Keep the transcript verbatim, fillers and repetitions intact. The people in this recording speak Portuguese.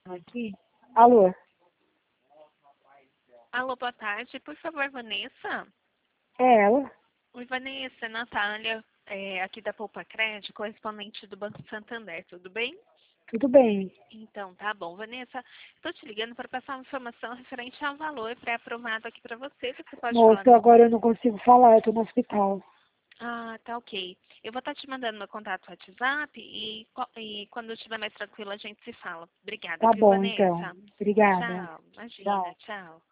Aqui. Alô? Alô, boa tarde. Por favor, Vanessa? É ela? Oi, Vanessa, Natália, é, aqui da Poupa Crédito, correspondente do Banco Santander, tudo bem? Tudo bem. Então, tá bom. Vanessa, estou te ligando para passar uma informação referente ao valor pré-aprovado aqui para você. Você pode falar Moço, no... agora eu não consigo falar, eu tô no hospital. Ah, tá ok. Eu vou estar te mandando meu contato WhatsApp e, co- e quando eu estiver mais tranquila a gente se fala. Obrigada, Tá viu, bom, então. Vanessa? Obrigada. Tchau. Imagina, Tchau. tchau.